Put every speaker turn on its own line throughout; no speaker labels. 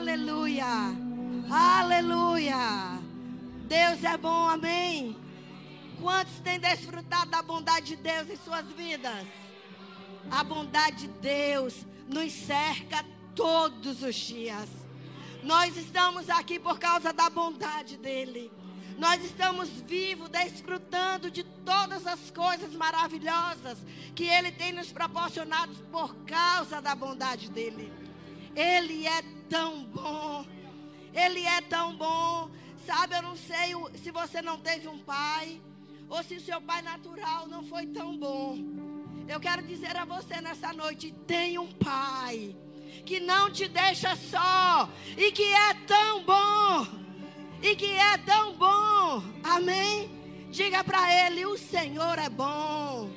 Aleluia. Aleluia. Deus é bom, amém? Quantos têm desfrutado da bondade de Deus em suas vidas? A bondade de Deus nos cerca todos os dias. Nós estamos aqui por causa da bondade dEle. Nós estamos vivos, desfrutando de todas as coisas maravilhosas que Ele tem nos proporcionado por causa da bondade dEle. Ele é tão bom. Ele é tão bom. Sabe, eu não sei se você não teve um pai, ou se o seu pai natural não foi tão bom. Eu quero dizer a você nessa noite, tem um pai que não te deixa só e que é tão bom. E que é tão bom. Amém? Diga para ele, o Senhor é bom.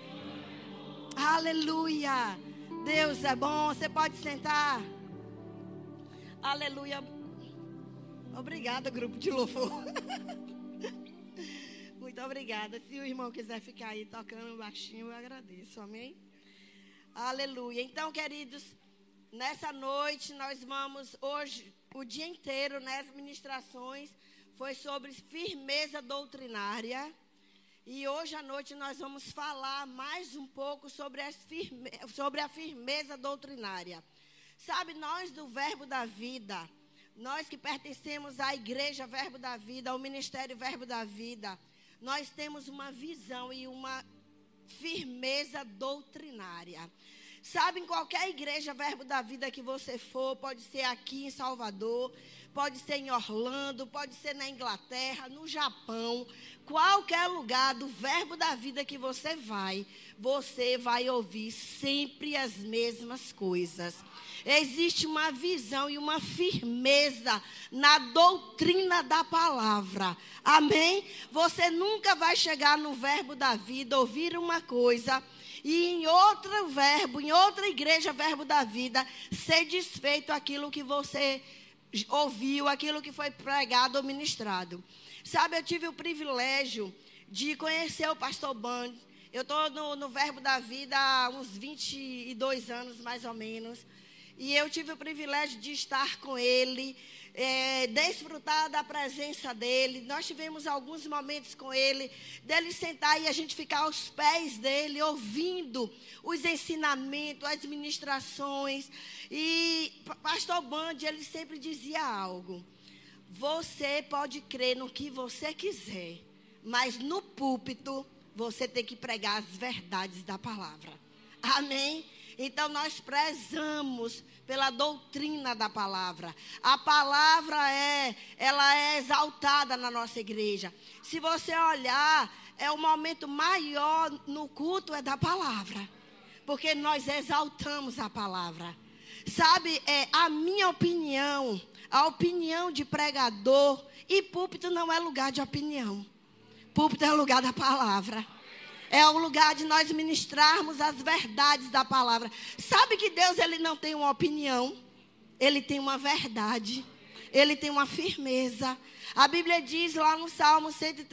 Aleluia. Deus é bom. Você pode sentar. Aleluia. Obrigada, grupo de louvor. Muito obrigada. Se o irmão quiser ficar aí tocando baixinho, eu agradeço. Amém? Aleluia. Então, queridos, nessa noite nós vamos hoje, o dia inteiro, nas ministrações, foi sobre firmeza doutrinária. E hoje à noite nós vamos falar mais um pouco sobre a firmeza doutrinária. Sabe, nós do Verbo da Vida, nós que pertencemos à Igreja Verbo da Vida, ao Ministério Verbo da Vida, nós temos uma visão e uma firmeza doutrinária. Sabe, em qualquer igreja Verbo da Vida que você for, pode ser aqui em Salvador, pode ser em Orlando, pode ser na Inglaterra, no Japão, qualquer lugar do Verbo da Vida que você vai ouvir sempre as mesmas coisas. Existe uma visão e uma firmeza na doutrina da palavra. Amém? Você nunca vai chegar no Verbo da Vida, ouvir uma coisa e em outro verbo, em outra igreja Verbo da Vida, ser desfeito aquilo que você ouviu, aquilo que foi pregado ou ministrado. Sabe, eu tive o privilégio de conhecer o pastor Band. Eu estou no Verbo da Vida há uns 22 anos, mais ou menos. E eu tive o privilégio de estar com ele, desfrutar da presença dele. Nós tivemos alguns momentos com ele, dele sentar e a gente ficar aos pés dele, ouvindo os ensinamentos, as ministrações. E pastor Band, ele sempre dizia algo: você pode crer no que você quiser, mas no púlpito você tem que pregar as verdades da palavra. Amém? Então, nós prezamos pela doutrina da palavra. A palavra ela é exaltada na nossa igreja. Se você olhar, o momento maior no culto é da palavra. Porque nós exaltamos a palavra. Sabe, a minha opinião, a opinião de pregador, e púlpito não é lugar de opinião. Púlpito é lugar da palavra. É o lugar de nós ministrarmos as verdades da palavra. Sabe que Deus, ele não tem uma opinião. Ele tem uma verdade. Ele tem uma firmeza. A Bíblia diz lá no Salmo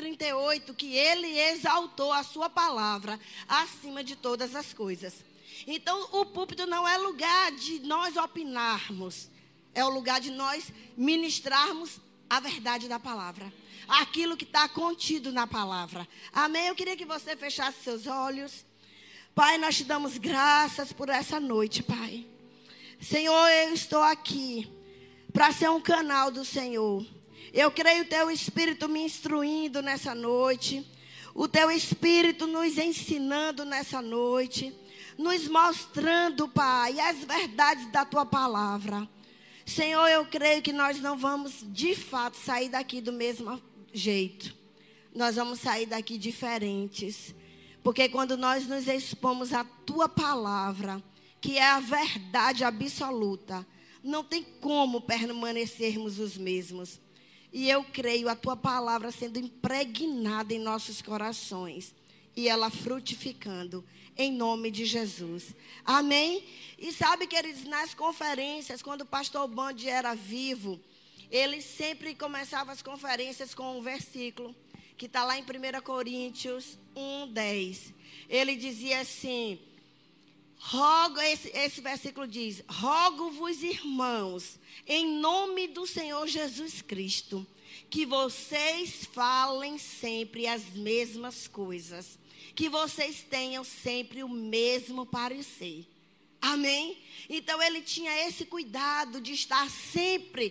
138 que ele exaltou a sua palavra acima de todas as coisas. Então, o púlpito não é lugar de nós opinarmos. É o lugar de nós ministrarmos a verdade da palavra. Aquilo que está contido na palavra. Amém? Eu queria que você fechasse seus olhos. Pai, nós te damos graças por essa noite, Pai. Senhor, eu estou aqui para ser um canal do Senhor. Eu creio o teu Espírito me instruindo nessa noite. O teu Espírito nos ensinando nessa noite. Nos mostrando, Pai, as verdades da tua palavra. Senhor, eu creio que nós não vamos, de fato, sair daqui do mesmo jeito. Nós vamos sair daqui diferentes. Porque quando nós nos expomos à tua palavra, que é a verdade absoluta, não tem como permanecermos os mesmos. E eu creio a tua palavra sendo impregnada em nossos corações. E ela frutificando em nome de Jesus. Amém? E sabe, queridos, nas conferências, quando o pastor Band era vivo, ele sempre começava as conferências com um versículo, que está lá em 1 Coríntios 1:10. Ele dizia assim: esse versículo diz: rogo-vos, irmãos, em nome do Senhor Jesus Cristo, que vocês falem sempre as mesmas coisas, que vocês tenham sempre o mesmo parecer. Amém? Então, ele tinha esse cuidado de estar sempre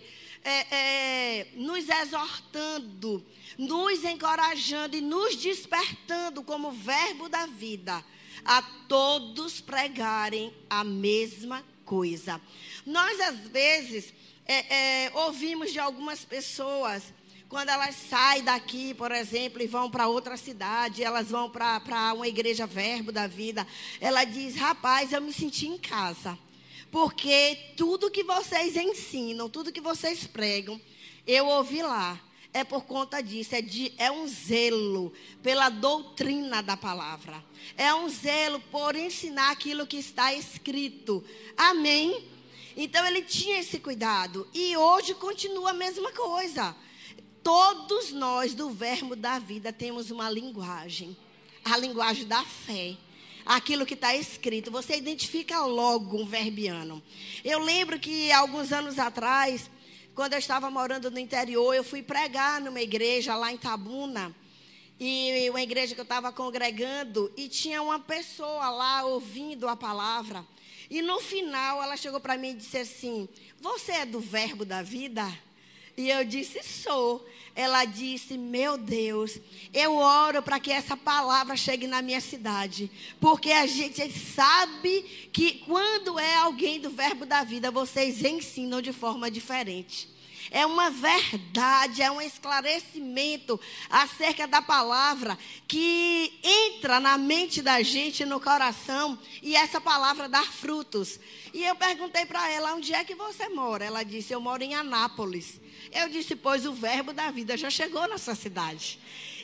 nos exortando, nos encorajando e nos despertando como verbo da vida, a todos pregarem a mesma coisa. Nós, às vezes, ouvimos de algumas pessoas, quando elas saem daqui, por exemplo, e vão para outra cidade, elas vão para uma igreja verbo da vida, ela diz: rapaz, eu me senti em casa, porque tudo que vocês ensinam, tudo que vocês pregam, eu ouvi lá. É por conta disso, é um zelo pela doutrina da palavra. É um zelo por ensinar aquilo que está escrito. Amém? Então, ele tinha esse cuidado. E hoje continua a mesma coisa. Todos nós do verbo da vida temos uma linguagem. A linguagem da fé. Aquilo que está escrito. Você identifica logo um verbiano. Eu lembro que alguns anos atrás, quando eu estava morando no interior, eu fui pregar numa igreja lá em Tabuna. E uma igreja que eu estava congregando. E tinha uma pessoa lá ouvindo a palavra. E no final ela chegou para mim e disse assim: você é do verbo da vida? E eu disse: sou. Ela disse: meu Deus, eu oro para que essa palavra chegue na minha cidade. Porque a gente sabe que quando é alguém do verbo da vida, vocês ensinam de forma diferente. É uma verdade, é um esclarecimento acerca da palavra que entra na mente da gente, no coração, e essa palavra dá frutos. E eu perguntei para ela: onde é que você mora? Ela disse: eu moro em Anápolis. Eu disse: pois o verbo da vida já chegou na sua cidade.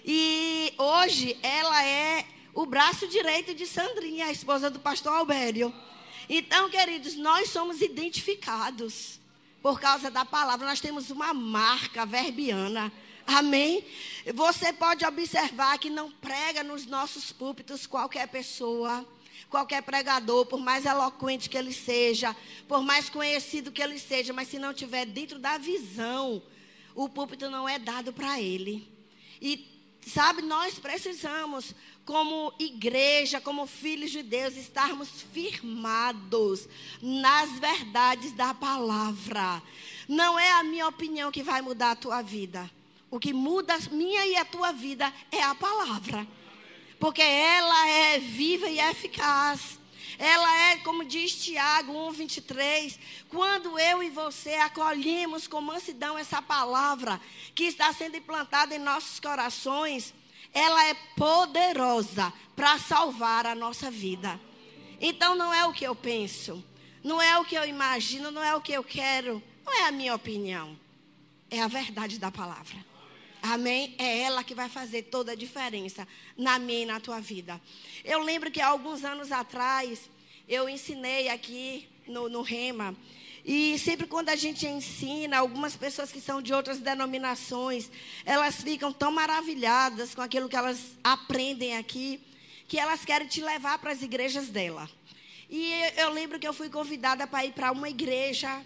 E hoje ela é o braço direito de Sandrinha, a esposa do pastor Albério. Então, queridos, nós somos identificados por causa da palavra. Nós temos uma marca verbiana. Amém? Você pode observar que não prega nos nossos púlpitos qualquer pessoa, qualquer pregador, por mais eloquente que ele seja, por mais conhecido que ele seja, mas se não estiver dentro da visão, o púlpito não é dado para ele. E, sabe, nós precisamos, como igreja, como filhos de Deus, estarmos firmados nas verdades da palavra. Não é a minha opinião que vai mudar a tua vida. O que muda a minha e a tua vida é a palavra. Porque ela é viva e eficaz. Ela é, como diz Tiago 1:23, quando eu e você acolhemos com mansidão essa palavra que está sendo implantada em nossos corações, ela é poderosa para salvar a nossa vida. Então, não é o que eu penso, não é o que eu imagino, não é o que eu quero, não é a minha opinião. É a verdade da palavra. Amém? É ela que vai fazer toda a diferença na minha e na tua vida. Eu lembro que há alguns anos atrás, eu ensinei aqui no Rema. E sempre quando a gente ensina, algumas pessoas que são de outras denominações, elas ficam tão maravilhadas com aquilo que elas aprendem aqui, que elas querem te levar para as igrejas dela. E eu lembro que eu fui convidada para ir para uma igreja.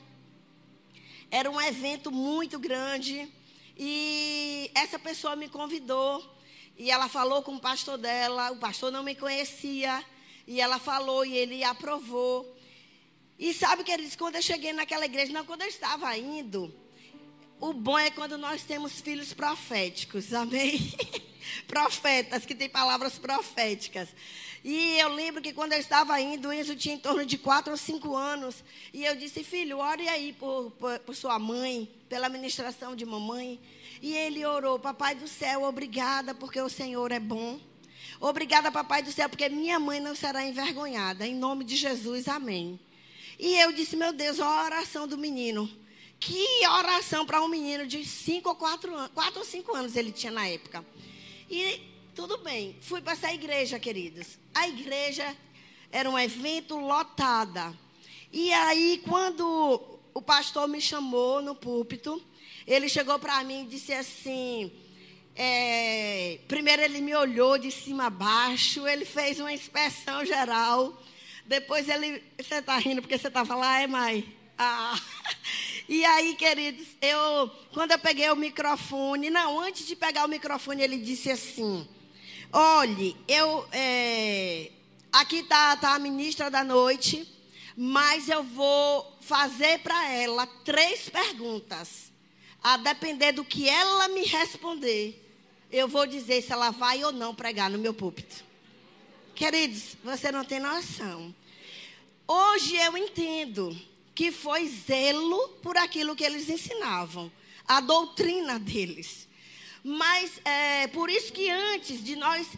Era um evento muito grande. E essa pessoa me convidou. E ela falou com o pastor dela. O pastor não me conhecia. E ela falou e ele aprovou. E sabe, queridos, quando eu cheguei naquela igreja, não, quando eu estava indo, o bom é quando nós temos filhos proféticos, amém? Profetas, que têm palavras proféticas. E eu lembro que quando eu estava indo, o Enzo tinha em torno de 4 ou 5 anos. E eu disse: filho, ore aí por sua mãe, pela ministração de mamãe. E ele orou: papai do céu, obrigada porque o Senhor é bom. Obrigada, papai do céu, porque minha mãe não será envergonhada. Em nome de Jesus, amém. E eu disse: meu Deus, olha a oração do menino. Que oração para um menino de 5 ou 4 anos. 4 ou 5 anos ele tinha na época. E tudo bem, fui para essa igreja, queridos. A igreja era um evento lotada. E aí, quando o pastor me chamou no púlpito, ele chegou para mim e disse assim... primeiro ele me olhou de cima a baixo, ele fez uma inspeção geral Depois você está rindo porque você estava lá, é, mãe? Ah. E aí, queridos, quando eu peguei o microfone, antes de pegar o microfone, ele disse assim: olhe, aqui está a ministra da noite, mas eu vou fazer para ela 3 perguntas. A depender do que ela me responder, eu vou dizer se ela vai ou não pregar no meu púlpito. Queridos, você não tem noção. Hoje eu entendo que foi zelo por aquilo que eles ensinavam, a doutrina deles. Mas por isso que antes de nós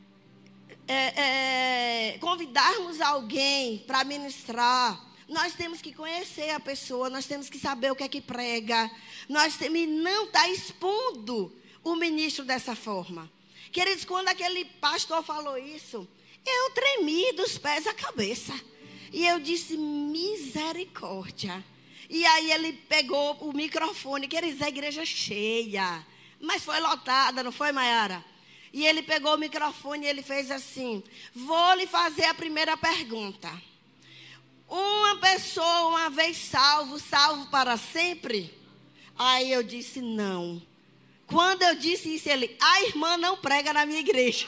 convidarmos alguém para ministrar, nós temos que conhecer a pessoa, nós temos que saber o que é que prega, e não está expondo o ministro dessa forma. Queridos, quando aquele pastor falou isso, eu tremi dos pés à cabeça. E eu disse, misericórdia. E aí ele pegou o microfone, queridos, a igreja cheia. Mas foi lotada, não foi, Maiara? E ele pegou o microfone e ele fez assim: vou lhe fazer a primeira pergunta. Uma pessoa, uma vez salvo para sempre? Aí eu disse, não. Quando eu disse isso, a irmã não prega na minha igreja.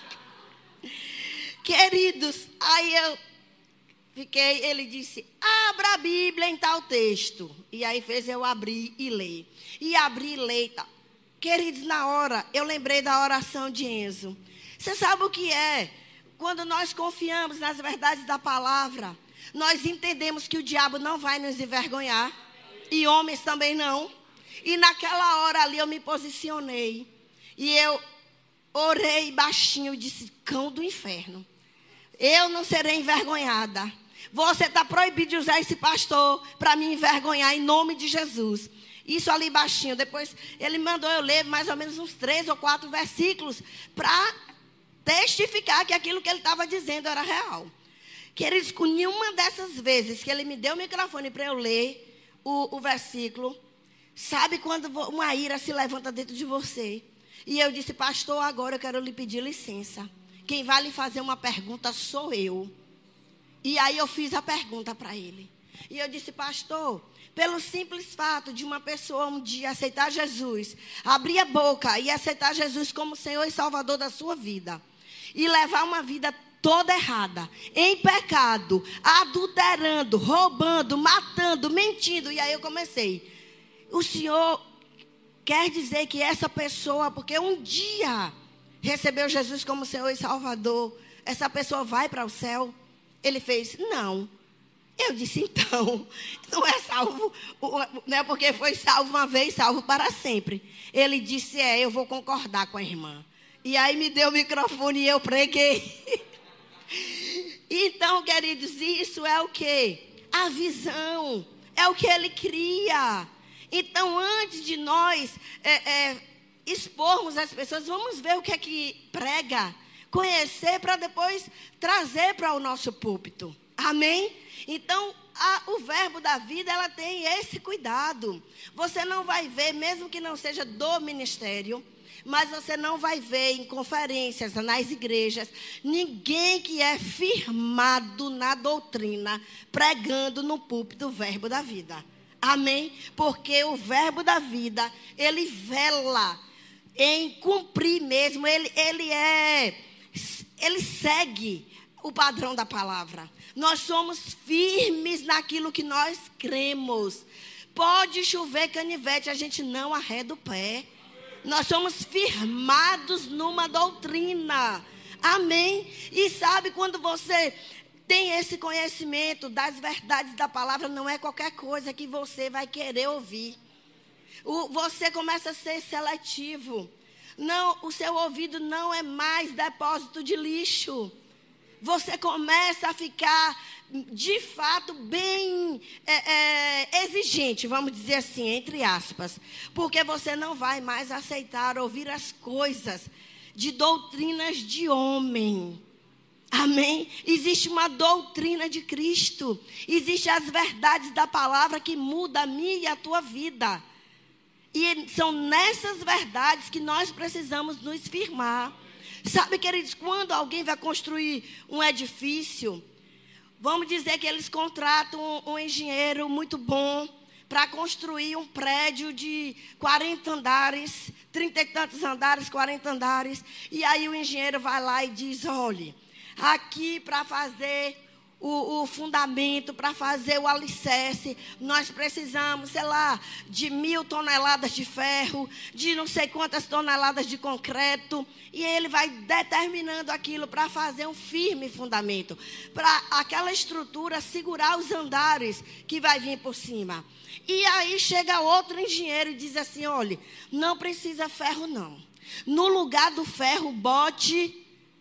Queridos, aí ele disse, abra a Bíblia em tal texto. E aí fez eu abrir e ler. E abri e ler. Tá. Queridos, na hora, eu lembrei da oração de Enzo. Você sabe o que é? Quando nós confiamos nas verdades da palavra, nós entendemos que o diabo não vai nos envergonhar. E homens também não. E naquela hora ali eu me posicionei. E eu orei baixinho e disse, cão do inferno, eu não serei envergonhada. Você está proibido de usar esse pastor para me envergonhar em nome de Jesus. Isso ali baixinho. Depois ele mandou eu ler mais ou menos uns 3 ou 4 versículos para testificar que aquilo que ele estava dizendo era real. Queridos, com nenhuma dessas vezes que ele me deu o microfone para eu ler o versículo, sabe quando uma ira se levanta dentro de você? E eu disse, pastor, agora eu quero lhe pedir licença. Quem vai lhe fazer uma pergunta sou eu. E aí eu fiz a pergunta para ele. E eu disse, pastor, pelo simples fato de uma pessoa um dia aceitar Jesus, abrir a boca e aceitar Jesus como Senhor e Salvador da sua vida, e levar uma vida toda errada, em pecado, adulterando, roubando, matando, mentindo. E aí eu comecei. O senhor quer dizer que essa pessoa, porque um dia recebeu Jesus como Senhor e Salvador, essa pessoa vai para o céu? Ele fez, não. Eu disse, então, não é salvo, não é porque foi salvo uma vez, salvo para sempre. Ele disse, eu vou concordar com a irmã. E aí me deu o microfone e eu preguei. Então, queridos, isso é o quê? A visão, é o que ele cria. Então, antes de nós expormos as pessoas, vamos ver o que é que prega, conhecer para depois trazer para o nosso púlpito. Amém? Então, o verbo da vida, ela tem esse cuidado. Você não vai ver, mesmo que não seja do ministério, mas você não vai ver em conferências, nas igrejas, ninguém que é firmado na doutrina, pregando no púlpito o verbo da vida. Amém? Porque o verbo da vida, ele vela em cumprir mesmo, ele segue o padrão da palavra. Nós somos firmes naquilo que nós cremos. Pode chover canivete, a gente não arreda o pé. Nós somos firmados numa doutrina. Amém? E sabe, quando você tem esse conhecimento das verdades da palavra, não é qualquer coisa que você vai querer ouvir. Você começa a ser seletivo. Não, o seu ouvido não é mais depósito de lixo. Você começa a ficar, de fato, bem exigente, vamos dizer assim, entre aspas. Porque você não vai mais aceitar ouvir as coisas de doutrinas de homem. Amém? Existe uma doutrina de Cristo. Existem as verdades da palavra que mudam a minha e a tua vida. E são nessas verdades que nós precisamos nos firmar. Sabe, queridos, quando alguém vai construir um edifício, Vamos dizer que eles contratam um engenheiro muito bom para construir um prédio de 40 andares, 30 e tantos andares, 40 andares. E aí o engenheiro vai lá e diz, olha, aqui para fazer o fundamento, para fazer o alicerce, nós precisamos, sei lá, de 1.000 toneladas de ferro, de não sei quantas toneladas de concreto. E ele vai determinando aquilo para fazer um firme fundamento, para aquela estrutura segurar os andares que vai vir por cima. E aí chega outro engenheiro e diz assim, olha, não precisa ferro não. No lugar do ferro, bote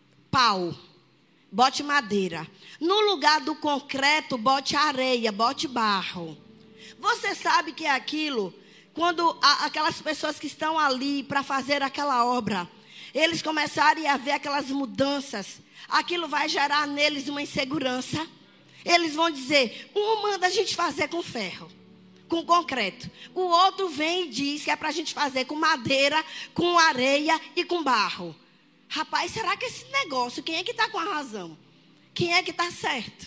pau, bote madeira. No lugar do concreto, bote areia, bote barro. Você sabe que é aquilo, quando aquelas pessoas que estão ali para fazer aquela obra, eles começarem a ver aquelas mudanças, aquilo vai gerar neles uma insegurança. Eles vão dizer, um manda a gente fazer com ferro, com concreto. O outro vem e diz que é para a gente fazer com madeira, com areia e com barro. Rapaz, será que esse negócio, quem é que está com a razão? Quem é que está certo?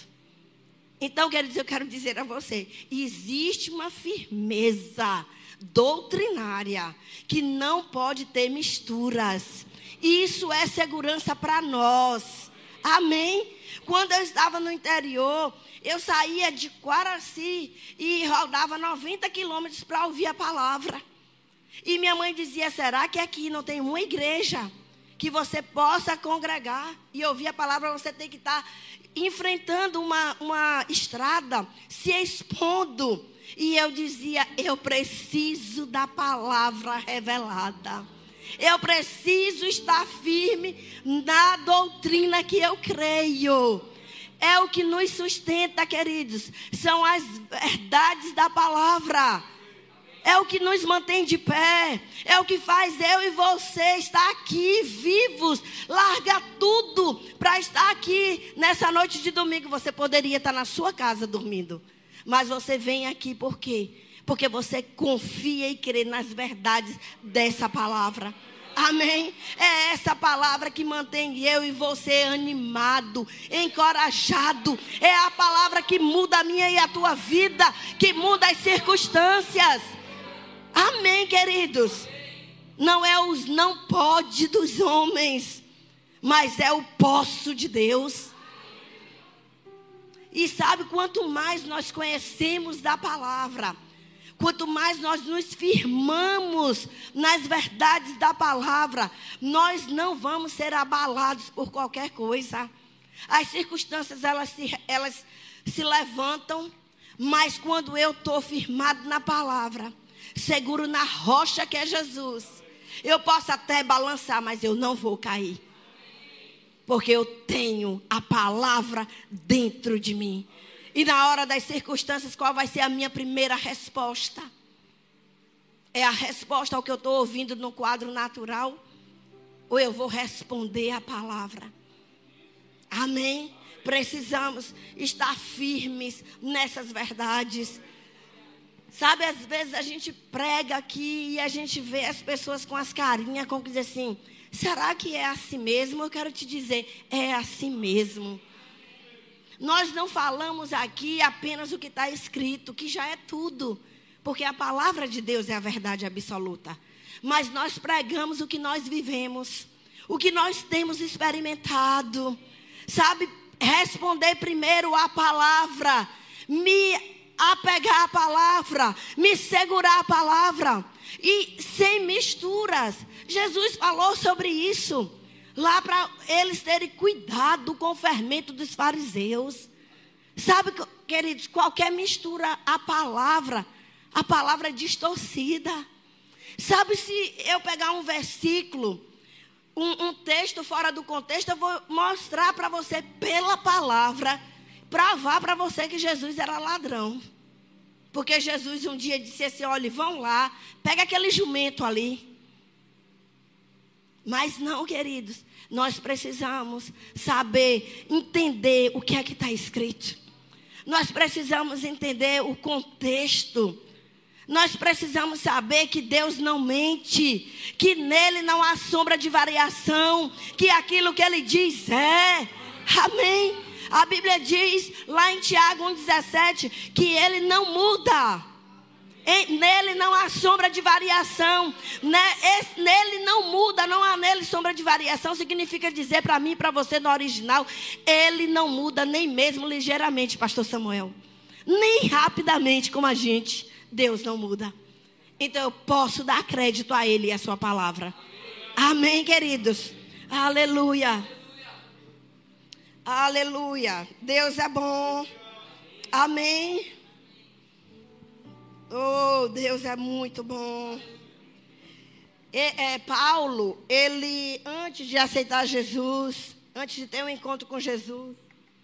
Então, queridos, eu quero dizer a você, existe uma firmeza doutrinária que não pode ter misturas. Isso é segurança para nós. Amém? Quando eu estava no interior, eu saía de Quaraci e rodava 90 quilômetros para ouvir a palavra. E minha mãe dizia, será que aqui não tem uma igreja que você possa congregar e ouvir a palavra? Você tem que estar enfrentando uma estrada, se expondo. E eu dizia, eu preciso da palavra revelada. Eu preciso estar firme na doutrina que eu creio. É o que nos sustenta, queridos. São as verdades da palavra. É o que nos mantém de pé. É o que faz eu e você estar aqui vivos. Larga tudo para estar aqui nessa noite de domingo. Você poderia estar na sua casa dormindo. Mas você vem aqui por quê? Porque você confia e crê nas verdades dessa palavra. Amém? É essa palavra que mantém eu e você animado, encorajado. É a palavra que muda a minha e a tua vida, que muda as circunstâncias. Amém, queridos? Não é os não pode dos homens, mas é o posso de Deus. E sabe, quanto mais nós conhecemos da palavra, quanto mais nós nos firmamos nas verdades da palavra, nós não vamos ser abalados por qualquer coisa. As circunstâncias, elas se levantam, mas quando eu estou firmado na palavra, seguro na rocha que é Jesus, eu posso até balançar, mas eu não vou cair. Porque eu tenho a palavra dentro de mim. E na hora das circunstâncias, qual vai ser a minha primeira resposta? É a resposta ao que eu estou ouvindo no quadro natural? Ou eu vou responder a palavra? Amém? Precisamos estar firmes nessas verdades. Sabe, às vezes a gente prega aqui e a gente vê as pessoas com as carinhas, como que diz assim, será que é assim mesmo? Eu quero te dizer, é assim mesmo. Nós não falamos aqui apenas o que está escrito, que já é tudo. Porque a palavra de Deus é a verdade absoluta. Mas nós pregamos o que nós vivemos, o que nós temos experimentado. Sabe, responder primeiro a palavra, me apegar à palavra, me segurar à palavra. E sem misturas. Jesus falou sobre isso. Lá para eles terem cuidado com o fermento dos fariseus. Sabe, queridos, qualquer mistura à palavra, a palavra é distorcida. Sabe, se eu pegar um versículo, um texto fora do contexto, eu vou mostrar para você pela palavra, provar para você que Jesus era ladrão. Porque Jesus um dia disse assim, olha, vão lá, pega aquele jumento ali. Mas não, queridos, nós precisamos saber, entender o que é que está escrito. Nós precisamos entender o contexto. Nós precisamos saber que Deus não mente, que nele não há sombra de variação, que aquilo que ele diz é. Amém? A Bíblia diz lá em Tiago 1,17 que ele não muda. Nele não há sombra de variação. Nele não muda, não há nele sombra de variação. Significa dizer para mim e para você no original, ele não muda nem mesmo ligeiramente, pastor Samuel. Nem rapidamente como a gente. Deus não muda. Então eu posso dar crédito a ele e a sua palavra. Amém, queridos? Aleluia. Aleluia. Deus é bom. Amém. Oh, Deus é muito bom. Paulo, ele, antes de aceitar Jesus, antes de ter um encontro com Jesus,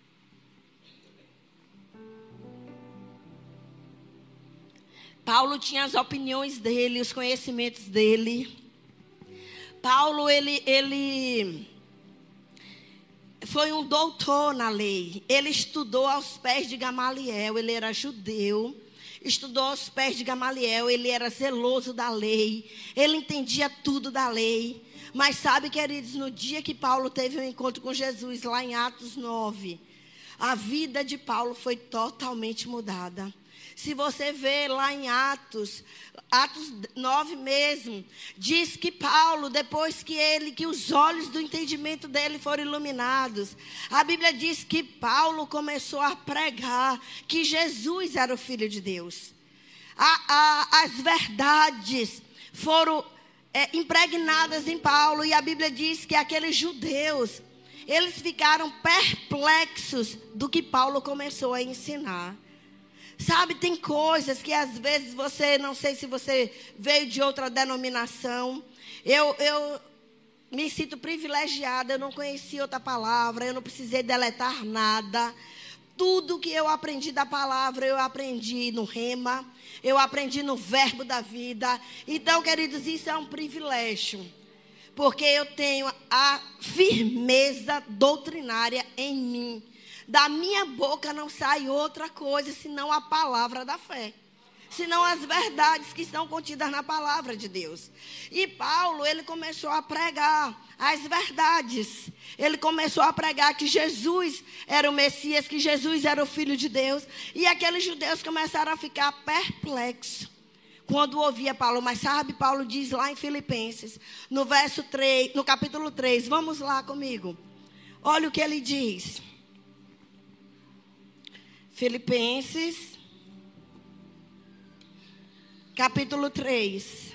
Paulo tinha as opiniões dele, os conhecimentos dele. Paulo, ele foi um doutor na lei. Ele estudou aos pés de Gamaliel, ele era judeu. Estudou aos pés de Gamaliel, ele era zeloso da lei, ele entendia tudo da lei. Mas sabe, queridos, no dia que Paulo teve um encontro com Jesus, lá em Atos 9, a vida de Paulo foi totalmente mudada. Se você vê lá em Atos 9 mesmo, diz que Paulo, depois que os olhos do entendimento dele foram iluminados, a Bíblia diz que Paulo começou a pregar que Jesus era o Filho de Deus. As verdades foram impregnadas em Paulo, e a Bíblia diz que aqueles judeus, eles ficaram perplexos do que Paulo começou a ensinar. Sabe, tem coisas que às vezes você, não sei se você veio de outra denominação. Eu me sinto privilegiada, eu não conheci outra palavra, eu não precisei deletar nada. Tudo que eu aprendi da palavra, eu aprendi no rema, eu aprendi no verbo da vida. Então, queridos, isso é um privilégio, porque eu tenho a firmeza doutrinária em mim. Da minha boca não sai outra coisa senão a palavra da fé. Senão as verdades que estão contidas na palavra de Deus. E Paulo, ele começou a pregar as verdades. Ele começou a pregar que Jesus era o Messias, que Jesus era o Filho de Deus. E aqueles judeus começaram a ficar perplexos quando ouvia Paulo. Mas sabe, Paulo diz lá em Filipenses, no verso 3, no capítulo 3, vamos lá comigo. Olha o que ele diz. Filipenses, capítulo 3.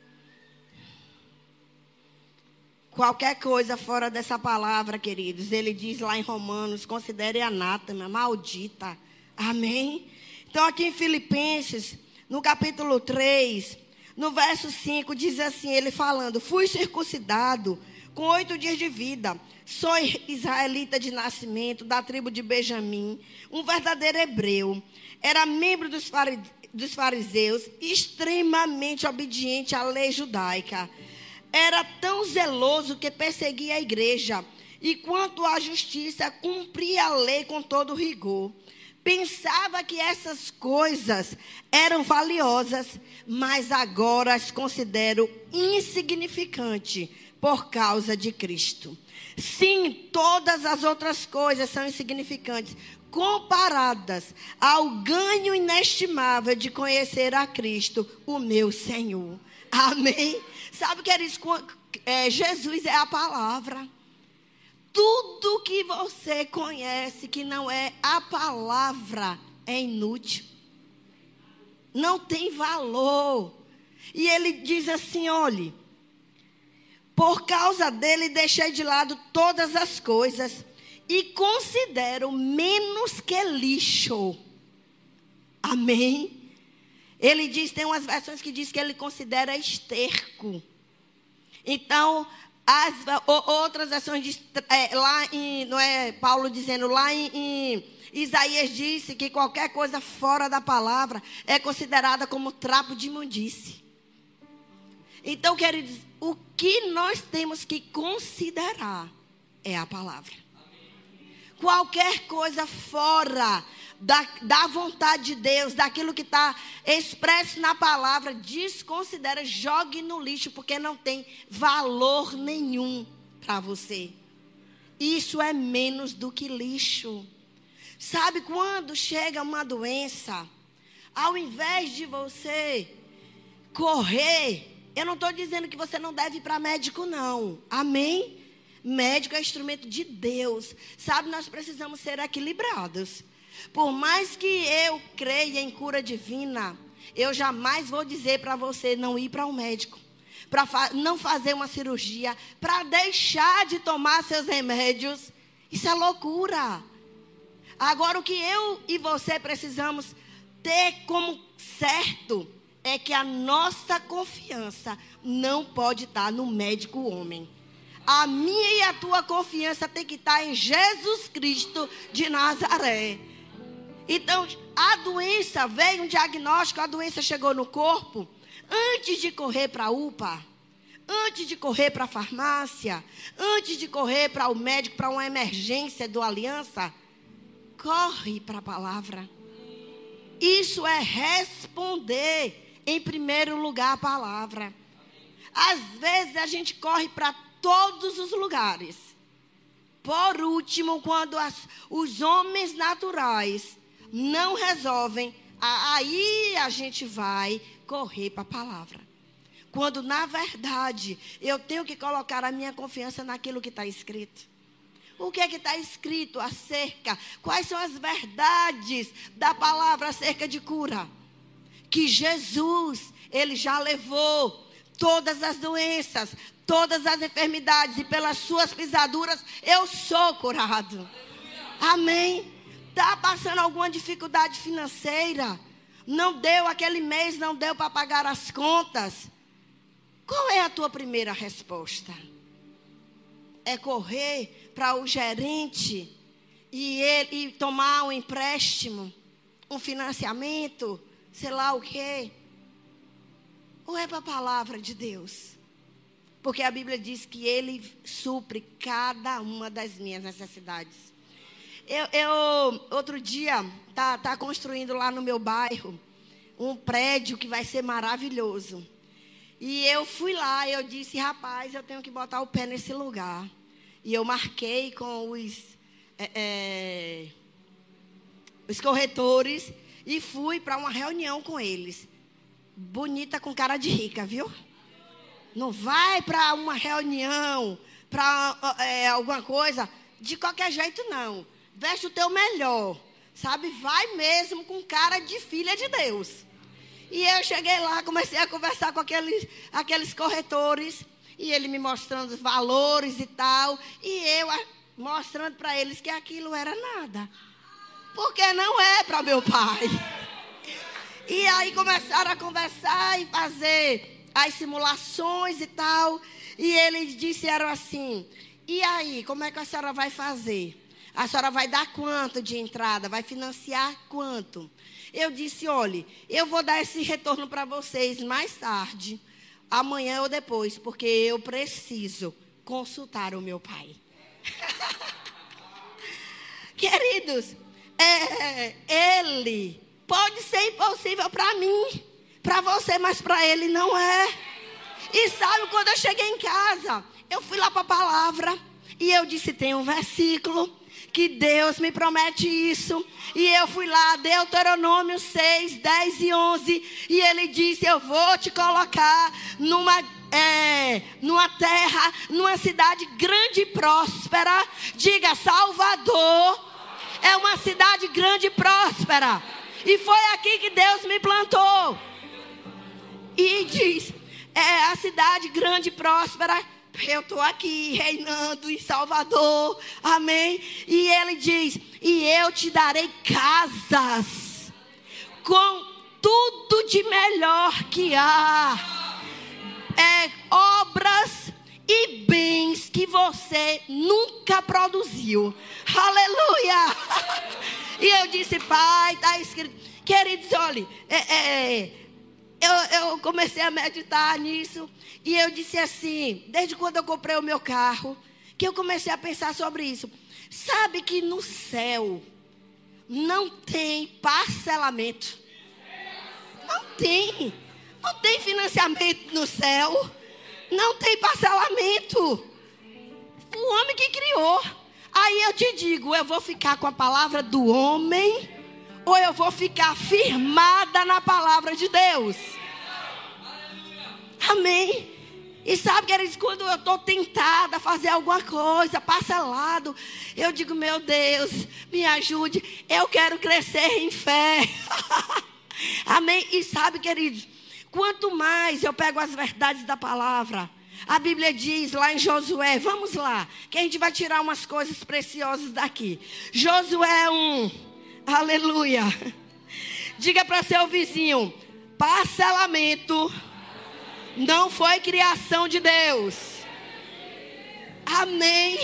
Qualquer coisa fora dessa palavra, queridos, ele diz lá em Romanos, considere anátema, maldita. Amém? Então aqui em Filipenses, no capítulo 3, no verso 5, diz assim, ele falando, fui circuncidado com 8 dias de vida. Sou israelita de nascimento, da tribo de Benjamim, um verdadeiro hebreu. Era membro dos fariseus, extremamente obediente à lei judaica. Era tão zeloso que perseguia a igreja. E quanto à justiça, cumpria a lei com todo rigor. Pensava que essas coisas eram valiosas, mas agora as considero insignificantes por causa de Cristo. Sim, todas as outras coisas são insignificantes, comparadas ao ganho inestimável de conhecer a Cristo, o meu Senhor. Amém? Sabe, queridos, Jesus é a palavra. Tudo que você conhece que não é a palavra é inútil. Não tem valor. E ele diz assim, olhe, por causa dele deixei de lado todas as coisas e considero menos que lixo. Amém? Ele diz, tem umas versões que diz que ele considera esterco. Então, as outras versões diz, não é Paulo dizendo, lá em Isaías disse que qualquer coisa fora da palavra é considerada como trapo de imundície. Então, queridos, o que nós temos que considerar é a palavra. Qualquer coisa fora da vontade de Deus, daquilo que está expresso na palavra, desconsidera, jogue no lixo, porque não tem valor nenhum para você. Isso é menos do que lixo. Sabe, quando chega uma doença, ao invés de você correr, eu não estou dizendo que você não deve ir para médico, não. Amém? Médico é instrumento de Deus. Sabe, nós precisamos ser equilibrados. Por mais que eu creia em cura divina, eu jamais vou dizer para você não ir para um médico, para não fazer uma cirurgia, para deixar de tomar seus remédios. Isso é loucura. Agora, o que eu e você precisamos ter como certo é que a nossa confiança não pode estar no médico homem. A minha e a tua confiança tem que estar em Jesus Cristo de Nazaré. Então, a doença veio, um diagnóstico, a doença chegou no corpo. Antes de correr para a UPA, antes de correr para a farmácia, antes de correr para o médico, para uma emergência do Aliança, corre para a palavra. Isso é responder, em primeiro lugar, a palavra. Às vezes a gente corre para todos os lugares. Por último, quando os homens naturais não resolvem, aí a gente vai correr para a palavra. Quando, na verdade, eu tenho que colocar a minha confiança naquilo que está escrito. O que é que está escrito acerca? Quais são as verdades da palavra acerca de cura? Que Jesus, Ele já levou todas as doenças, todas as enfermidades, e pelas suas pisaduras eu sou curado. Amém? Está passando alguma dificuldade financeira? Não deu aquele mês, não deu para pagar as contas? Qual é a tua primeira resposta? É correr para o gerente e tomar um empréstimo, um financiamento, sei lá o quê? Ou é para a palavra de Deus? Porque a Bíblia diz que Ele supre cada uma das minhas necessidades. Outro dia, tá construindo lá no meu bairro um prédio que vai ser maravilhoso. E eu fui lá, eu disse, rapaz, eu tenho que botar o pé nesse lugar. E eu marquei com os corretores e fui para uma reunião com eles. Bonita com cara de rica, viu? Não vai para uma reunião, para alguma coisa, de qualquer jeito não. Veste o teu melhor, sabe? Vai mesmo com cara de filha de Deus. E eu cheguei lá, comecei a conversar com aqueles corretores, e ele me mostrando os valores e tal, e eu mostrando para eles que aquilo era nada. Porque não é para meu pai. E aí começaram a conversar e fazer as simulações e tal. E eles disseram assim, e aí, como é que a senhora vai fazer? A senhora vai dar quanto de entrada? Vai financiar quanto? Eu disse, olha, eu vou dar esse retorno para vocês mais tarde, amanhã ou depois, porque eu preciso consultar o meu pai. Queridos, ele pode ser impossível para mim, para você, mas para ele não é. E sabe, quando eu cheguei em casa, eu fui lá para a palavra e eu disse, tem um versículo que Deus me promete isso. E eu fui lá, Deuteronômio 6, 10 e 11. E ele disse, eu vou te colocar numa terra, numa cidade grande e próspera. Diga, Salvador é uma cidade grande e próspera. E foi aqui que Deus me plantou. E diz, a cidade grande e próspera. Eu estou aqui reinando em Salvador, amém? E ele diz, e eu te darei casas com tudo de melhor que há, obras e bens que você nunca produziu. Aleluia! E eu disse, pai, está escrito. Queridos, olha, eu comecei a meditar nisso. E eu disse assim, desde quando eu comprei o meu carro, que eu comecei a pensar sobre isso. Sabe que no céu não tem parcelamento. Não tem. Não tem financiamento no céu. Não tem parcelamento. O homem que criou. Aí eu te digo, eu vou ficar com a palavra do homem ou eu vou ficar firmada na palavra de Deus? Amém? E sabe, queridos, quando eu estou tentada a fazer alguma coisa, parcelado, eu digo, meu Deus, me ajude, eu quero crescer em fé. Amém? E sabe, queridos, quanto mais eu pego as verdades da palavra, a Bíblia diz lá em Josué, vamos lá, que a gente vai tirar umas coisas preciosas daqui. Josué 1, aleluia. Diga para seu vizinho, parcelamento não foi criação de Deus. Amém.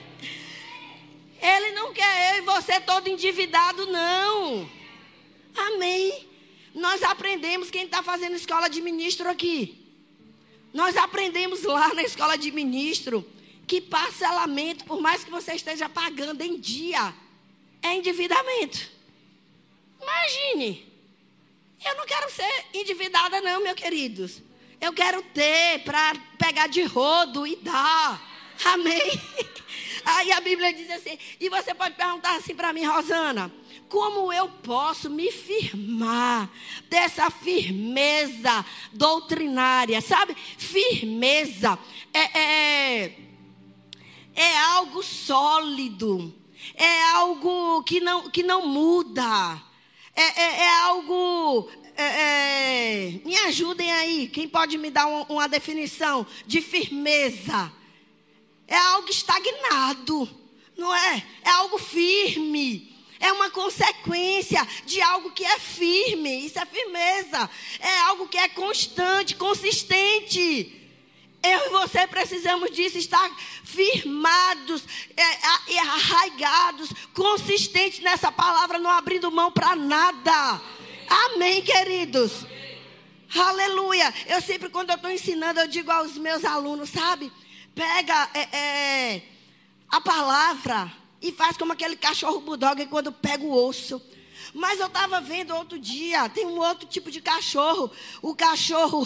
Ele não quer eu e você todo endividado, não. Amém. Nós aprendemos, quem está fazendo escola de ministro aqui, nós aprendemos lá na escola de ministro que parcelamento, por mais que você esteja pagando em dia, é endividamento. Imagine. Eu não quero ser endividada não, meus queridos. Eu quero ter para pegar de rodo e dar. Amém? Aí a Bíblia diz assim, e você pode perguntar assim para mim, Rosana, como eu posso me firmar dessa firmeza doutrinária, sabe? Firmeza é algo sólido, é algo que não muda, é algo... me ajudem aí, quem pode me dar uma definição de firmeza? É algo estagnado, não é? É algo firme. É uma consequência de algo que é firme. Isso é firmeza. É algo que é constante, consistente. Eu e você precisamos disso, estar firmados, arraigados, consistentes nessa palavra, não abrindo mão para nada. Amém, queridos? Aleluia. Eu sempre, quando eu estou ensinando, eu digo aos meus alunos, sabe? Pega a palavra e faz como aquele cachorro bulldog quando pega o osso. Mas eu estava vendo outro dia, tem um outro tipo de cachorro. O cachorro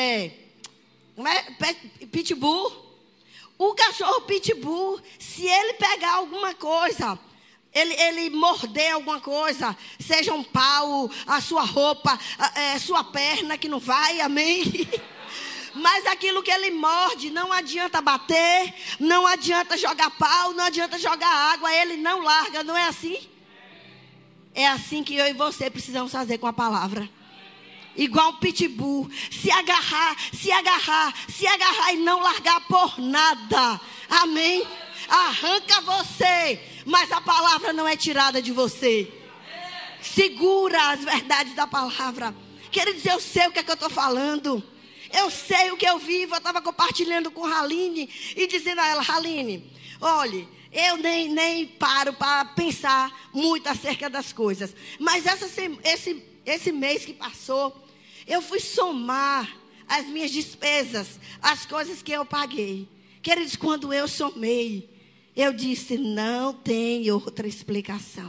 pitbull. O cachorro pitbull, se ele pegar alguma coisa, ele morder alguma coisa, seja um pau, a sua roupa, sua perna que não vai, amém? Mas aquilo que ele morde, não adianta bater, não adianta jogar pau, não adianta jogar água, ele não larga, não é assim? É assim que eu e você precisamos fazer com a palavra. Igual um pitbull, se agarrar e não largar por nada, amém? Arranca você, mas a palavra não é tirada de você. Segura as verdades da palavra. Queridos, eu sei o que é que eu estou falando. Eu sei o que eu vivo. Eu estava compartilhando com a Haline e dizendo a ela, Haline, olhe, eu nem paro para pensar muito acerca das coisas. Mas esse mês que passou, eu fui somar as minhas despesas, as coisas que eu paguei. Queridos, quando eu somei, eu disse, não tem outra explicação.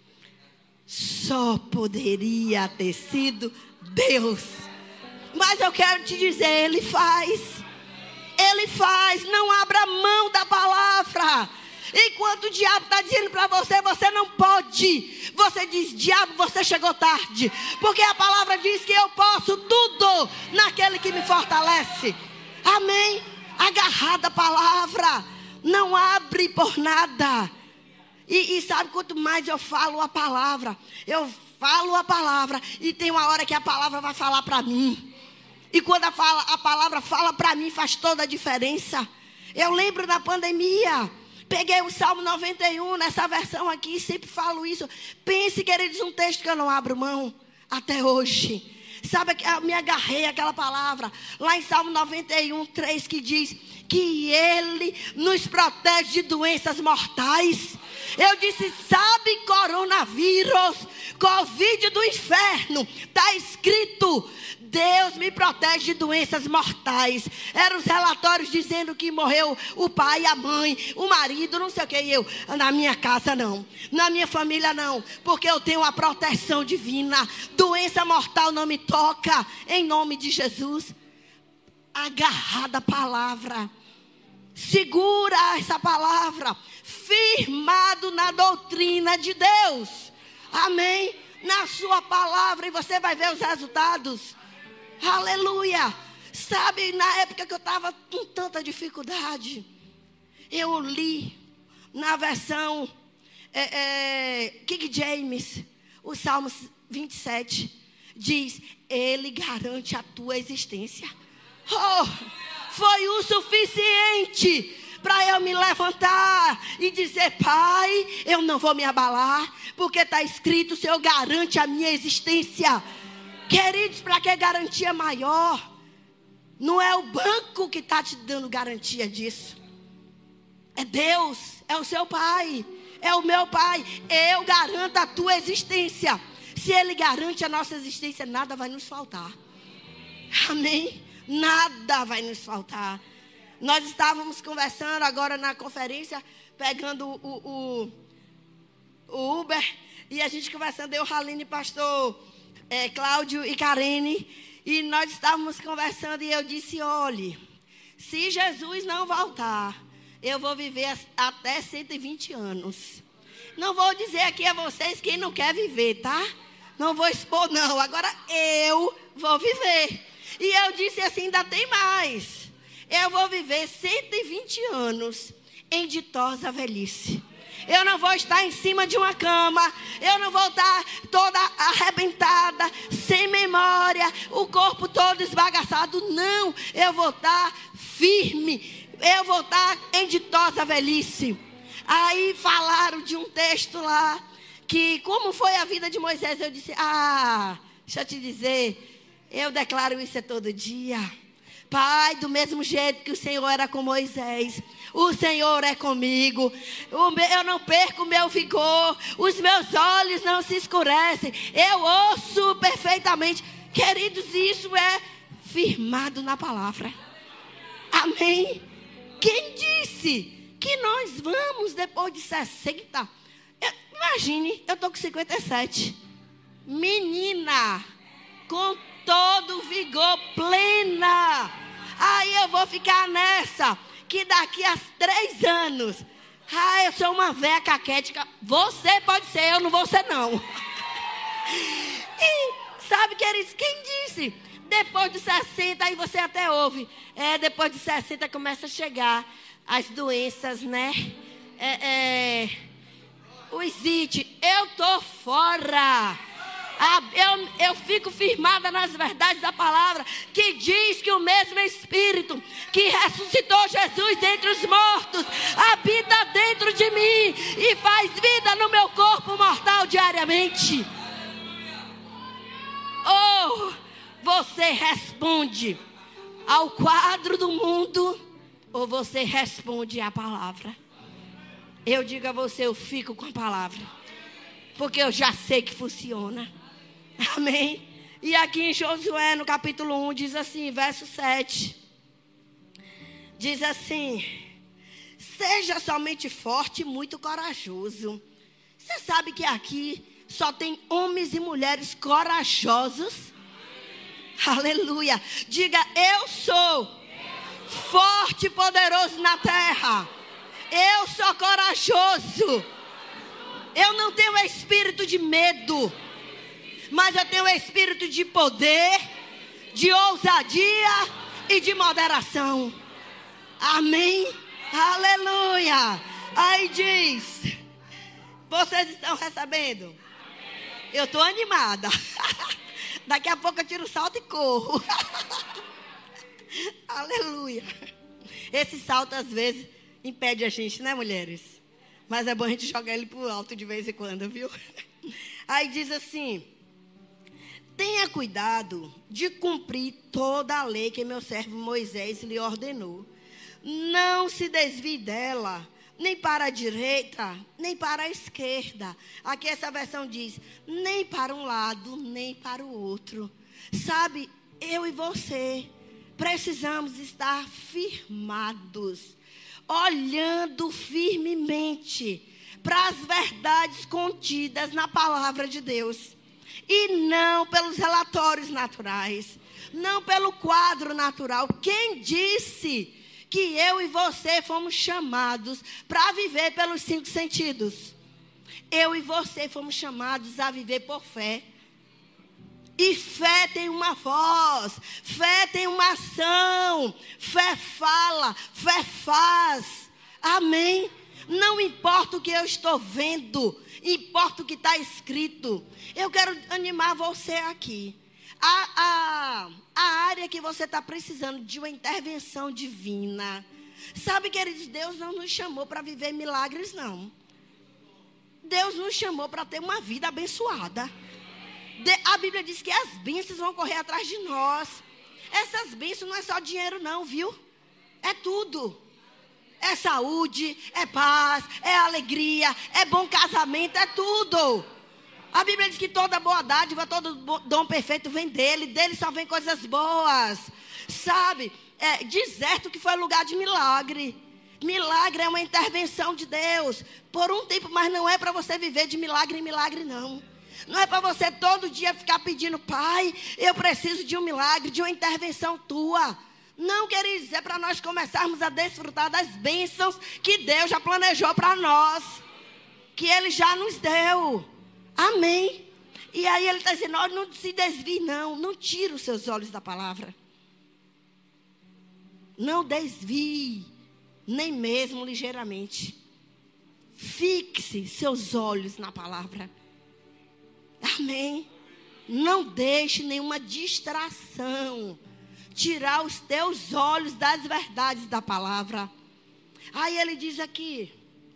Só poderia ter sido Deus. Mas eu quero te dizer, Ele faz. Ele faz, não abra mão da palavra. Enquanto o diabo está dizendo para você, você não pode. Você diz, diabo, você chegou tarde. Porque a palavra diz que eu posso tudo naquele que me fortalece. Amém? Agarrada a palavra. Não abre por nada. E sabe, quanto mais eu falo a palavra, eu falo a palavra e tem uma hora que a palavra vai falar para mim. E quando a palavra fala para mim, faz toda a diferença. Eu lembro da pandemia, peguei o Salmo 91, nessa versão aqui, sempre falo isso. Pense, queridos, um texto que eu não abro mão até hoje. Sabe, eu me agarrei àquela palavra, lá em Salmo 91, 3, que diz que Ele nos protege de doenças mortais. Eu disse, sabe, coronavírus, Covid do inferno, está escrito, Deus me protege de doenças mortais. Eram os relatórios dizendo que morreu o pai, a mãe, o marido, não sei o que. E eu, na minha casa não, na minha família não, porque eu tenho a proteção divina. Doença mortal não me toca, em nome de Jesus. Agarrada a palavra. Segura essa palavra. Firmado na doutrina de Deus. Amém? Na sua palavra, e você vai ver os resultados. Aleluia. Sabe, na época que eu estava com tanta dificuldade, eu li na versão King James, o Salmo 27, diz: Ele garante a tua existência. Oh, foi o suficiente para eu me levantar e dizer: Pai, eu não vou me abalar, porque está escrito: o Senhor garante a minha existência. Queridos, para que garantia maior? Não é o banco que está te dando garantia disso. É Deus, é o seu Pai, é o meu Pai. Eu garanto a tua existência. Se Ele garante a nossa existência, nada vai nos faltar. Amém? Nada vai nos faltar. Nós estávamos conversando agora na conferência, pegando o Uber, e a gente conversando, eu, Haline, pastor Cláudio e Karene, e nós estávamos conversando e eu disse: olhe, se Jesus não voltar, eu vou viver até 120 anos. Não vou dizer aqui a vocês quem não quer viver, tá? Não vou expor, não. Agora eu vou viver. E eu disse assim: ainda tem mais. Eu vou viver 120 anos em ditosa velhice. Eu não vou estar em cima de uma cama. Eu não vou estar toda arrebentada, sem memória, o corpo todo esbagaçado. Não, eu vou estar firme. Eu vou estar em ditosa velhice. Aí falaram de um texto lá, que como foi a vida de Moisés, eu disse: deixa eu te dizer, eu declaro isso todo dia. Pai, do mesmo jeito que o Senhor era com Moisés, o Senhor é comigo. Eu não perco o meu vigor, os meus olhos não se escurecem, eu ouço perfeitamente. Queridos, isso é firmado na palavra. Amém? Quem disse que nós vamos depois de 60? Imagine, eu estou com 57. Menina, com todo o vigor, plena. Aí eu vou ficar nessa, que daqui a 3 anos, eu sou uma véia caquética. Você pode ser, eu não vou ser não. E sabe, queridos, quem disse? Depois de 60, aí você até ouve. Depois de 60 começa a chegar as doenças, né? Os IT. Eu tô fora. Eu fico firmada nas verdades da palavra, que diz que o mesmo Espírito que ressuscitou Jesus dentre os mortos habita dentro de mim e faz vida no meu corpo mortal diariamente. Oh, você responde ao quadro do mundo ou você responde à palavra? Eu digo a você, eu fico com a palavra, porque eu já sei que funciona. Amém? E aqui em Josué, no capítulo 1, diz assim, verso 7. Diz assim: seja somente forte e muito corajoso. Você sabe que aqui só tem homens e mulheres corajosos? Aleluia. Diga: eu sou forte e poderoso na terra. Eu sou corajoso. Eu não tenho espírito de medo, mas eu tenho espírito de poder, de ousadia e de moderação. Amém? Aleluia. Aí diz: vocês estão recebendo? Eu estou animada. Daqui a pouco eu tiro o salto e corro. Aleluia. Esse salto às vezes impede a gente, né, mulheres? Mas é bom a gente jogar ele pro alto de vez em quando, viu? Aí diz assim: tenha cuidado de cumprir toda a lei que meu servo Moisés lhe ordenou. Não se desvie dela, nem para a direita, nem para a esquerda. Aqui essa versão diz: nem para um lado, nem para o outro. Sabe, eu e você precisamos estar firmados, olhando firmemente para as verdades contidas na palavra de Deus. E não pelos relatórios naturais, não pelo quadro natural. Quem disse que eu e você fomos chamados para viver pelos 5 sentidos. Eu e você fomos chamados a viver por fé. E fé tem uma voz, fé tem uma ação, fé fala, fé faz. Amém? Não importa o que eu estou vendo, importa o que está escrito. Eu quero animar você aqui. A área que você está precisando de uma intervenção divina. Sabe, queridos, Deus não nos chamou para viver milagres, não. Deus nos chamou para ter uma vida abençoada. A Bíblia diz que as bênçãos vão correr atrás de nós. Essas bênçãos não é só dinheiro não, viu? É tudo. É saúde, é paz, é alegria, é bom casamento, é tudo. A Bíblia diz que toda boa dádiva, todo dom perfeito vem dele. Dele só vem coisas boas. Sabe? Deserto que foi lugar de milagre. Milagre é uma intervenção de Deus. Por um tempo, mas não é para você viver de milagre em milagre, não. Não é para você todo dia ficar pedindo, Pai, eu preciso de um milagre, de uma intervenção tua. Não, queridos, é para nós começarmos a desfrutar das bênçãos que Deus já planejou para nós. Que Ele já nos deu. Amém. E aí Ele está dizendo, não se desvie não. Não tire os seus olhos da palavra. Não desvie, nem mesmo ligeiramente. Fixe seus olhos na palavra. Amém. Não deixe nenhuma distração tirar os teus olhos das verdades da palavra. Aí ele diz aqui,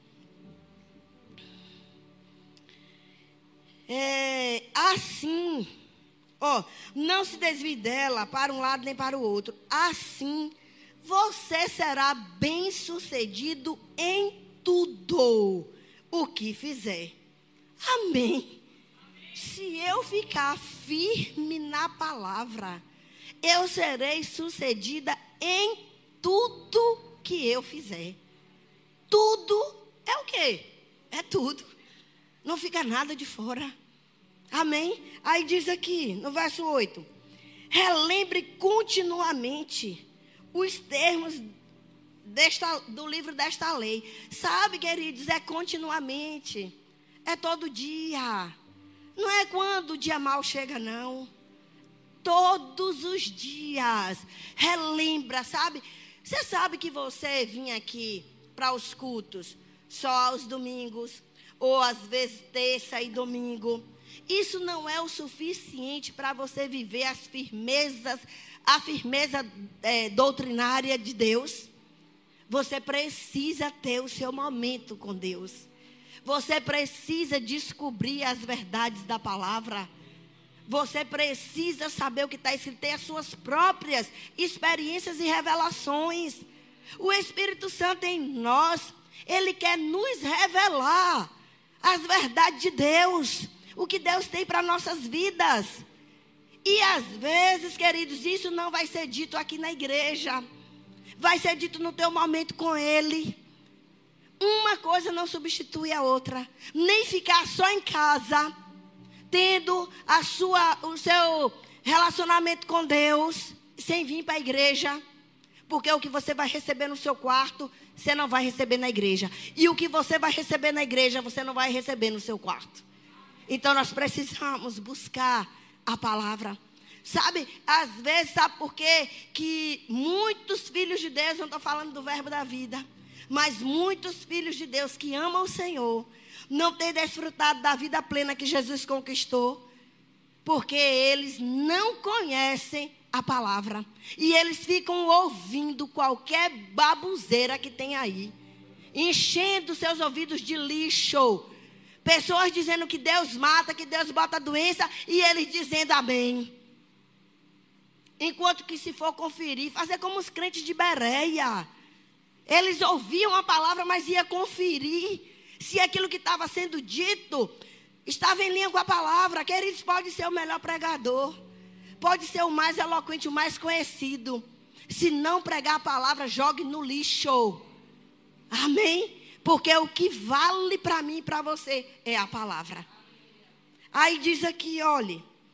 assim, não se desvie dela para um lado nem para o outro. Assim, você será bem-sucedido em tudo o que fizer. Amém. Se eu ficar firme na palavra, eu serei sucedida em tudo que eu fizer. Tudo é o quê? É tudo. Não fica nada de fora. Amém? Aí diz aqui, no verso 8. Relembre continuamente os termos do livro desta lei. Sabe, queridos, é continuamente. É todo dia. Não é quando o dia mau chega, não. Todos os dias. Relembra, sabe? Você sabe que você vinha aqui para os cultos só aos domingos, ou às vezes terça e domingo. Isso não é o suficiente para você viver a firmeza doutrinária de Deus. Você precisa ter o seu momento com Deus. Você precisa descobrir as verdades da palavra. Você precisa saber o que está escrito, ter as suas próprias experiências e revelações. O Espírito Santo em nós, Ele quer nos revelar as verdades de Deus, o que Deus tem para nossas vidas. E às vezes, queridos, isso não vai ser dito aqui na igreja. Vai ser dito no teu momento com Ele. Uma coisa não substitui a outra. Nem ficar só em casa, tendo o seu relacionamento com Deus, sem vir para a igreja. Porque o que você vai receber no seu quarto, você não vai receber na igreja. E o que você vai receber na igreja, você não vai receber no seu quarto. Então nós precisamos buscar a palavra. Sabe, às vezes, sabe por quê? Que muitos filhos de Deus, não estou falando do verbo da vida, mas muitos filhos de Deus que amam o Senhor, não têm desfrutado da vida plena que Jesus conquistou, porque eles não conhecem a palavra. E eles ficam ouvindo qualquer baboseira que tem aí, enchendo seus ouvidos de lixo. Pessoas dizendo que Deus mata, que Deus bota doença, e eles dizendo amém. Enquanto que se for conferir, fazer como os crentes de Bereia. Eles ouviam a palavra, mas ia conferir se aquilo que estava sendo dito estava em linha com a palavra. Queridos, pode ser o melhor pregador, pode ser o mais eloquente, o mais conhecido. Se não pregar a palavra, jogue no lixo. Amém? Porque o que vale para mim e para você é a palavra. Aí diz aqui, olhe,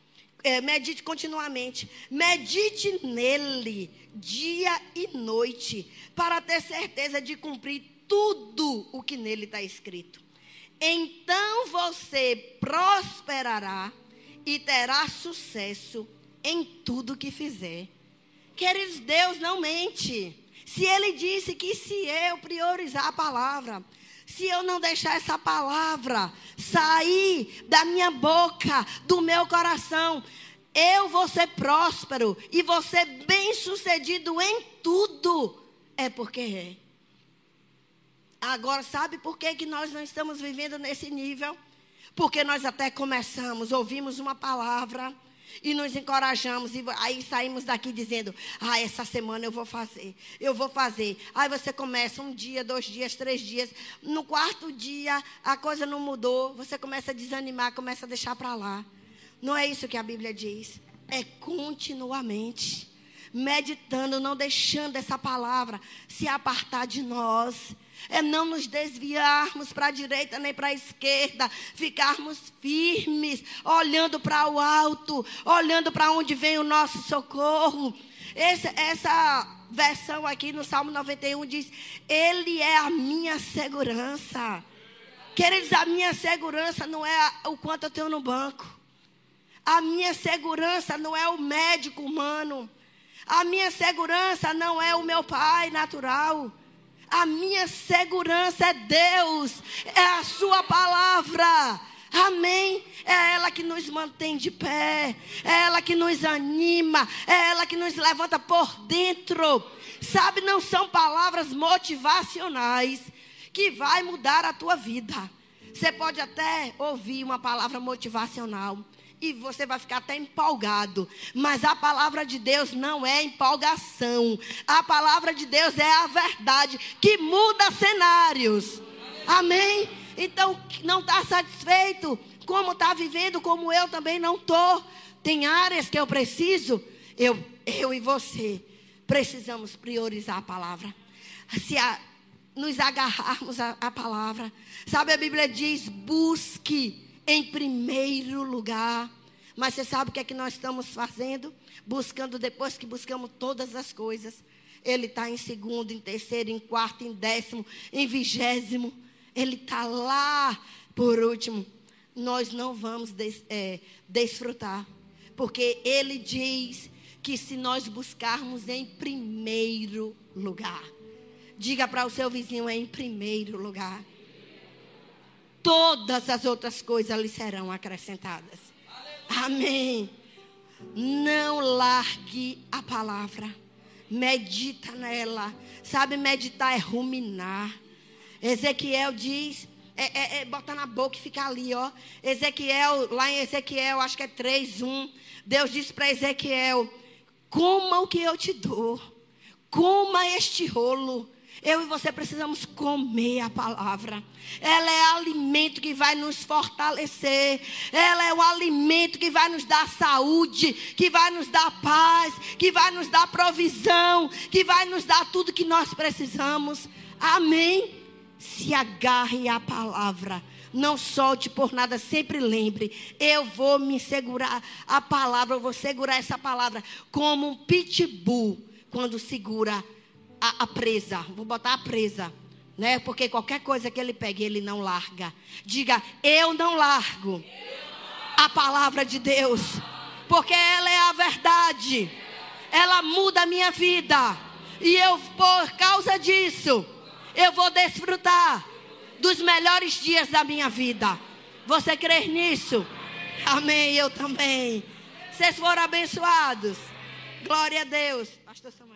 medite continuamente. Medite nele dia e noite, para ter certeza de cumprir tudo o que nele está escrito. Então você prosperará e terá sucesso em tudo que fizer. Queridos, Deus não mente. Se Ele disse que se eu priorizar a palavra, se eu não deixar essa palavra sair da minha boca, do meu coração, eu vou ser próspero e vou ser bem-sucedido em tudo. É porque é. Agora, sabe por que nós não estamos vivendo nesse nível? Porque nós até começamos, ouvimos uma palavra e nos encorajamos. E aí saímos daqui dizendo, essa semana eu vou fazer. Aí você começa 1 dia, 2 dias, 3 dias. No 4º dia, a coisa não mudou. Você começa a desanimar, começa a deixar para lá. Não é isso que a Bíblia diz. É continuamente meditando, não deixando essa palavra se apartar de nós. É não nos desviarmos para a direita nem para a esquerda. Ficarmos firmes, olhando para o alto, olhando para onde vem o nosso socorro. Essa versão aqui no Salmo 91 diz, Ele é a minha segurança. Queridos, a minha segurança não é o quanto eu tenho no banco. A minha segurança não é o médico humano. A minha segurança não é o meu pai natural. A minha segurança é Deus, é a sua palavra. Amém? É ela que nos mantém de pé, é ela que nos anima, é ela que nos levanta por dentro. Sabe, não são palavras motivacionais que vai mudar a tua vida. Você pode até ouvir uma palavra motivacional e você vai ficar até empolgado. Mas a palavra de Deus não é empolgação. A palavra de Deus é a verdade que muda cenários. Amém? Então, não está satisfeito como está vivendo, como eu também não estou. Tem áreas que eu preciso. Eu e você precisamos priorizar a palavra. Nos agarrarmos à palavra. Sabe, a Bíblia diz, busque em primeiro lugar. Mas você sabe o que é que nós estamos fazendo? Buscando, depois que buscamos todas as coisas. Ele está em 2º, em 3º, em 4º, em 10º, em 20º. Ele está lá por último. Nós não vamos desfrutar. Porque Ele diz que se nós buscarmos em primeiro lugar. Diga para o seu vizinho, em primeiro lugar. Todas as outras coisas lhe serão acrescentadas. Amém. Não largue a palavra. Medita nela. Sabe, meditar é ruminar. Ezequiel diz, botar na boca e ficar ali, ó. Ezequiel, lá em Ezequiel, acho que é 3:1. Deus disse para Ezequiel, coma o que eu te dou. Coma este rolo. Eu e você precisamos comer a palavra. Ela é alimento que vai nos fortalecer. Ela é o alimento que vai nos dar saúde, que vai nos dar paz, que vai nos dar provisão, que vai nos dar tudo que nós precisamos. Amém? Se agarre à palavra. Não solte por nada, sempre lembre. Eu vou me segurar a palavra, eu vou segurar essa palavra como um pitbull quando segura a presa. Vou botar a presa, né? Porque qualquer coisa que ele pegue, ele não larga. Diga, eu não largo a palavra de Deus, porque ela é a verdade. Ela muda a minha vida. E eu, por causa disso, eu vou desfrutar dos melhores dias da minha vida. Você crê nisso? Amém, eu também. Vocês foram abençoados. Glória a Deus. Pastor Samuel.